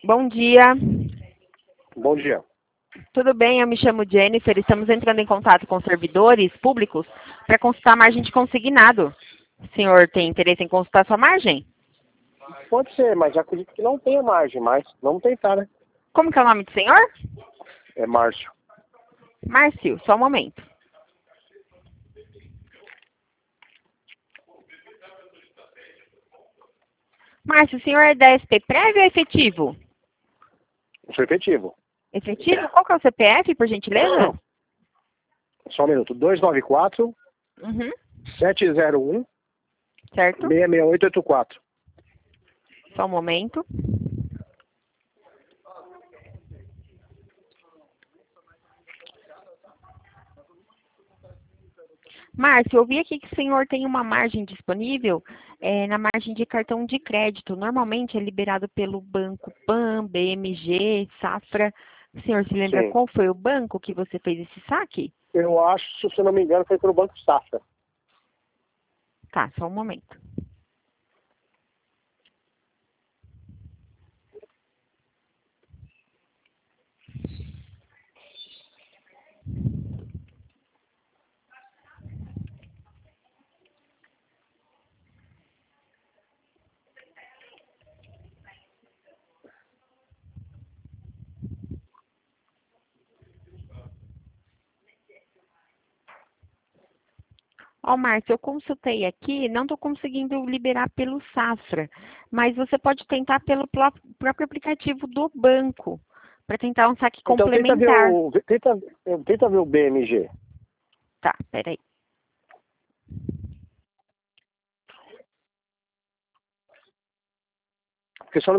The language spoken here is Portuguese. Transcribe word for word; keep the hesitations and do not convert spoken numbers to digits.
Bom dia. Bom dia. Tudo bem? Eu me chamo Jennifer. Estamos entrando em contato com servidores públicos para consultar a margem de consignado. O senhor tem interesse em consultar sua margem? Pode ser, mas acredito que não tenha margem, mas vamos tentar, né? Como que é o nome do senhor? É Márcio. Márcio, só um momento. Márcio, o senhor é da S P prévio ou efetivo? Sou efetivo. Efetivo? Qual que é o C P F, por gentileza? Só um minuto. dois nove quatro, Uhum. sete zero um, Certo? seis seis oito oito quatro. Só um momento. Márcio, eu vi aqui que o senhor tem uma margem disponível é, na margem de cartão de crédito. Normalmente é liberado pelo Banco Pan, B M G, Safra. O senhor se lembra Sim. qual foi o banco que você fez esse saque? Eu acho, se eu não me engano, foi pelo Banco Safra. Tá, só um momento. Ó, Márcio, eu consultei aqui, não estou conseguindo liberar pelo Safra, mas você pode tentar pelo pró- próprio aplicativo do banco, para tentar um saque Então tenta ver complementar. o. Tenta, tenta ver o B M G. Tá, peraí. Porque se eu não